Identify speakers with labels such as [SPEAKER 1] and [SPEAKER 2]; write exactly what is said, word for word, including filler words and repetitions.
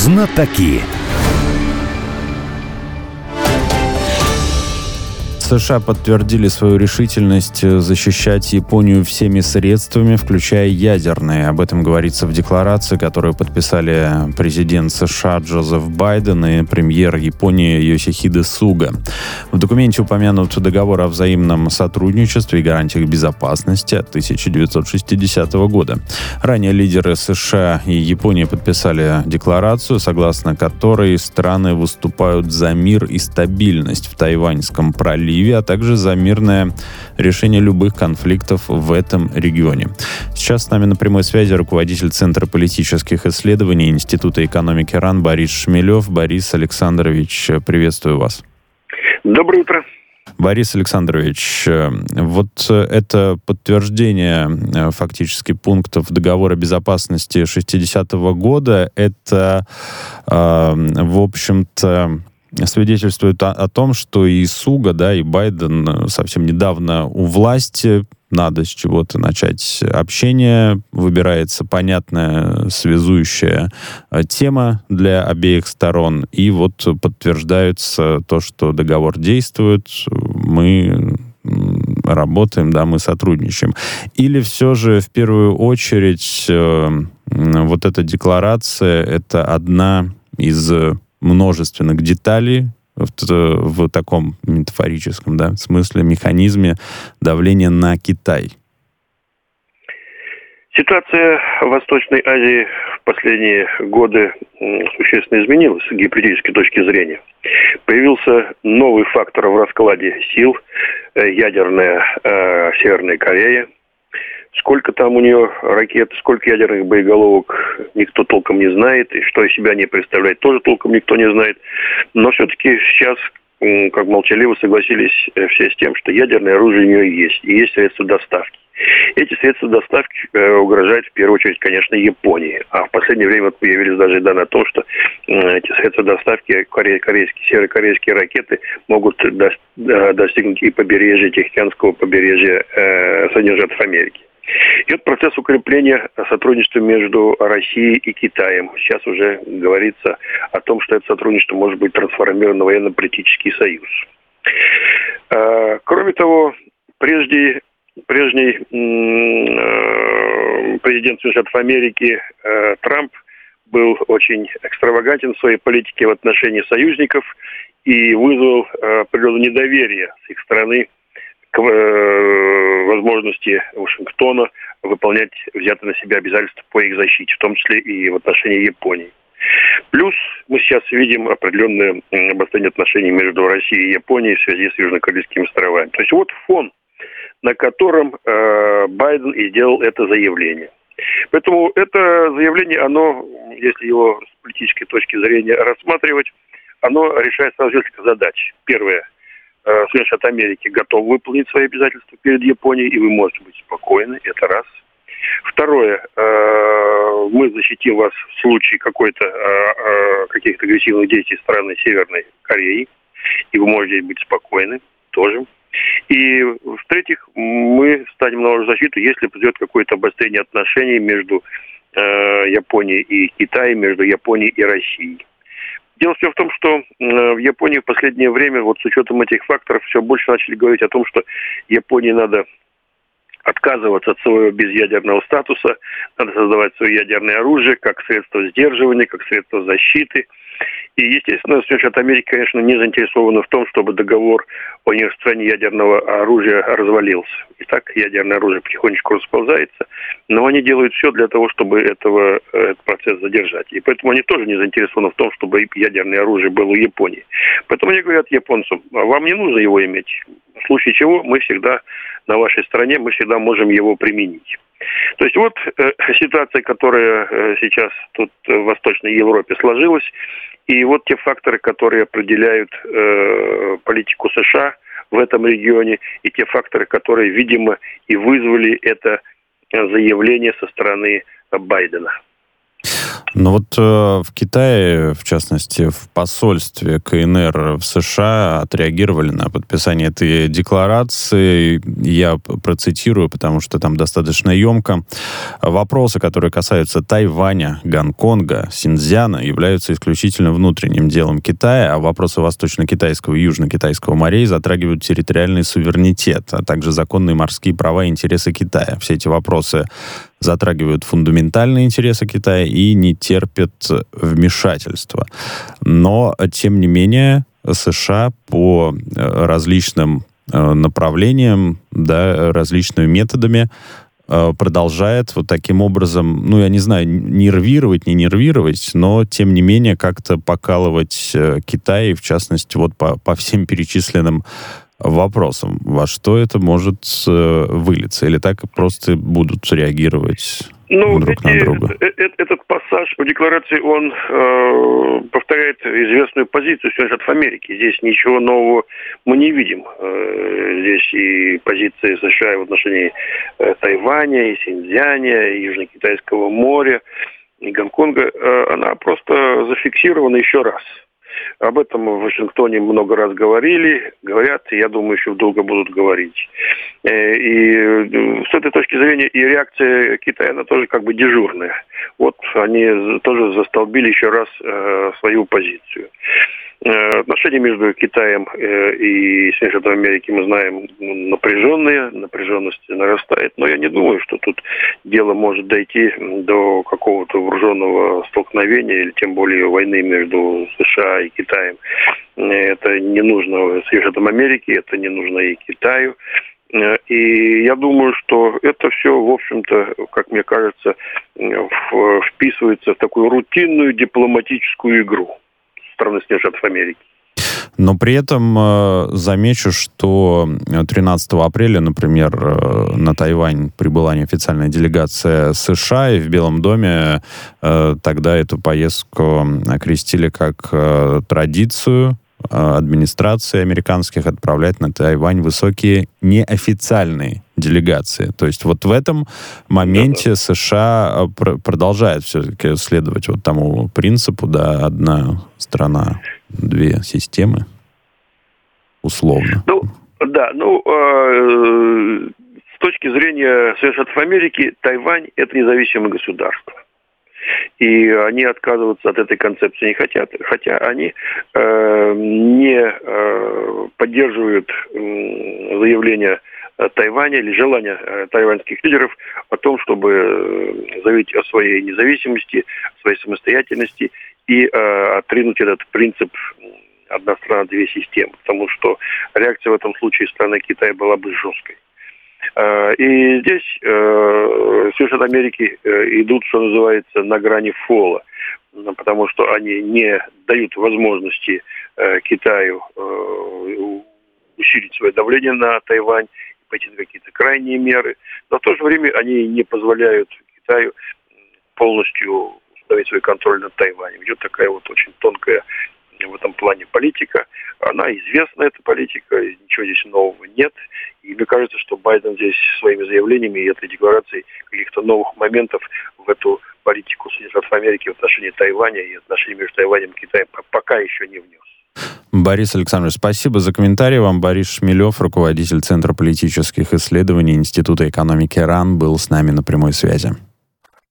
[SPEAKER 1] Знатоки. США подтвердили свою решительность защищать Японию всеми средствами, включая ядерные. Об этом говорится в декларации, которую подписали президент США Джозеф Байден и премьер Японии Йосихиде Суга. В документе упомянут договор о взаимном сотрудничестве и гарантиях безопасности от тысяча девятьсот шестидесятого года. Ранее лидеры США и Японии подписали декларацию, согласно которой страны выступают за мир и стабильность в Тайваньском проливе, а также за мирное решение любых конфликтов в этом регионе. Сейчас с нами на прямой связи руководитель Центра политических исследований Института экономики РАН Борис Шмелев. Борис Александрович, приветствую вас.
[SPEAKER 2] Доброе утро.
[SPEAKER 1] Борис Александрович, вот это подтверждение фактически пунктов договора безопасности шестидесятого года, это, в общем-то, свидетельствует о, о том, что и Суга, да, и Байден совсем недавно у власти, надо с чего-то начать общение, выбирается понятная связующая тема для обеих сторон, и вот подтверждается то, что договор действует, мы работаем, да, мы сотрудничаем. Или все же в первую очередь э, вот эта декларация — это одна из множественных деталей в, в таком метафорическом, да, смысле, механизме давления на Китай?
[SPEAKER 2] Ситуация в Восточной Азии в последние годы существенно изменилась с геополитической точки зрения. Появился новый фактор в раскладе сил – ядерная э, Северная Корея. Сколько там у нее ракет, сколько ядерных боеголовок, никто толком не знает. И что из себя они представляют, тоже толком никто не знает. Но все-таки сейчас, как молчаливо согласились все с тем, что ядерное оружие у нее есть. И есть средства доставки. Эти средства доставки э, угрожают в первую очередь, конечно, Японии. А в последнее время вот появились даже данные о том, что э, эти средства доставки, коре- корейские, северокорейские ракеты могут до- до- достигнуть и побережья, Тихоокеанского побережья э, Соединенных Штатов Америки. Идет процесс укрепления сотрудничества между Россией и Китаем. Сейчас уже говорится о том, что это сотрудничество может быть трансформировано в военно-политический союз. Кроме того, прежде, прежний президент Соединенных Штатов Америки Трамп был очень экстравагантен в своей политике в отношении союзников и вызвал определенное недоверие с их стороны к возможности Вашингтона выполнять взятые на себя обязательства по их защите, в том числе и в отношении Японии. Плюс мы сейчас видим определенное обострение отношений между Россией и Японией в связи с Южнокорейскими островами. То есть вот фон, на котором э, Байден и сделал это заявление. Поэтому это заявление, оно, если его с политической точки зрения рассматривать, оно решает сразу несколько задач. Первое. Соединенные Штаты Америки готовы выполнить свои обязательства перед Японией, и вы можете быть спокойны, это раз. Второе, мы защитим вас в случае какой-то, каких-то агрессивных действий стороны Северной Кореи, и вы можете быть спокойны тоже. И в-третьих, мы станем на вашу защиту, если произойдет какое-то обострение отношений между Японией и Китаем, между Японией и Россией. Дело все в том, что в Японии в последнее время, вот с учетом этих факторов, все больше начали говорить о том, что Японии надо отказываться от своего безъядерного статуса, надо создавать свое ядерное оружие как средство сдерживания, как средство защиты. И, естественно, Соединенные Штаты Америки, конечно, не заинтересованы в том, чтобы договор о нераспространении ядерного оружия развалился. Итак, ядерное оружие потихонечку расползается, но они делают все для того, чтобы этого, этот процесс задержать. И поэтому они тоже не заинтересованы в том, чтобы ядерное оружие было у Японии. Поэтому они говорят японцам: вам не нужно его иметь. В случае чего мы всегда на вашей стороне, мы всегда можем его применить. То есть вот э, ситуация, которая э, сейчас тут в Восточной Европе сложилась, и вот те факторы, которые определяют э, политику США в этом регионе, и те факторы, которые, видимо, и вызвали это заявление со стороны Байдена.
[SPEAKER 1] Но вот э, в Китае, в частности, в посольстве КНР в США отреагировали на подписание этой декларации. Я процитирую, потому что там достаточно емко. Вопросы, которые касаются Тайваня, Гонконга, Синьцзяна, являются исключительно внутренним делом Китая, а вопросы Восточно-Китайского и Южно-Китайского морей затрагивают территориальный суверенитет, а также законные морские права и интересы Китая. Все эти вопросы затрагивают фундаментальные интересы Китая и не терпят вмешательства. Но, тем не менее, США по различным направлениям, да, различными методами продолжает вот таким образом, ну, я не знаю, нервировать, не нервировать, но, тем не менее, как-то покалывать Китай, в частности, вот по, по всем перечисленным вопросом, во что это может э, вылиться? Или так просто будут реагировать ну, друг эти, на друга?
[SPEAKER 2] Э, э, этот пассаж в декларации, он э, повторяет известную позицию Соединенных Штатов Америки. Здесь ничего нового мы не видим. Э, здесь и позиции США в отношении э, Тайваня, и Синьцзяня, и Южно-Китайского моря, и Гонконга, э, она просто зафиксирована еще раз. Об этом в Вашингтоне много раз говорили, говорят, и я думаю, еще долго будут говорить. И с этой точки зрения и реакция Китая, она тоже как бы дежурная. Вот они тоже застолбили еще раз свою позицию. Отношения между Китаем и Соединенными Штатами Америки, мы знаем, напряженные, напряженность нарастает, но я не думаю, что тут дело может дойти до какого-то вооруженного столкновения или тем более войны между США и Китаем. Это не нужно Соединенным Штатам Америки, это не нужно и Китаю. И я думаю, что это все, в общем-то, как мне кажется, вписывается в такую рутинную дипломатическую игру страны Соединенных Штатов Америки.
[SPEAKER 1] Но при этом э, замечу, что тринадцатого апреля, например, э, на Тайвань прибыла неофициальная делегация США, и в Белом доме э, тогда эту поездку окрестили как э, традицию э, администрации американских отправлять на Тайвань высокие неофициальные делегации. То есть вот в этом моменте да, да. США пр- продолжает все-таки следовать вот тому принципу, да, одна страна, две системы, условно.
[SPEAKER 2] Ну, да, ну, э, с точки зрения Соединенных Штатов Америки, Тайвань – это независимое государство. И они отказываться от этой концепции не хотят, хотя они э, не э, поддерживают э, заявление Тайваня или желание э, тайваньских лидеров о том, чтобы заявить о своей независимости, о своей самостоятельности и э, отринуть этот принцип «одна страна, две системы», потому что реакция в этом случае страны Китая была бы жесткой. Э, и здесь э, Соединенные Штаты Америки э, идут, что называется, на грани фола, потому что они не дают возможности э, Китаю э, усилить свое давление на Тайвань, пойти на какие-то крайние меры, но в то же время они не позволяют Китаю полностью установить свой контроль над Тайванем. Идет такая вот очень тонкая в этом плане политика. Она известна, эта политика, ничего здесь нового нет. И мне кажется, что Байден здесь своими заявлениями и этой декларацией каких-то новых моментов в эту политику Соединенных Штатов Америки в отношении Тайваня и отношений между Тайванем и Китаем пока еще не внес.
[SPEAKER 1] Борис Александрович, спасибо за комментарий. Вам Борис Шмелев, руководитель Центра политических исследований Института экономики РАН, был с нами на прямой связи.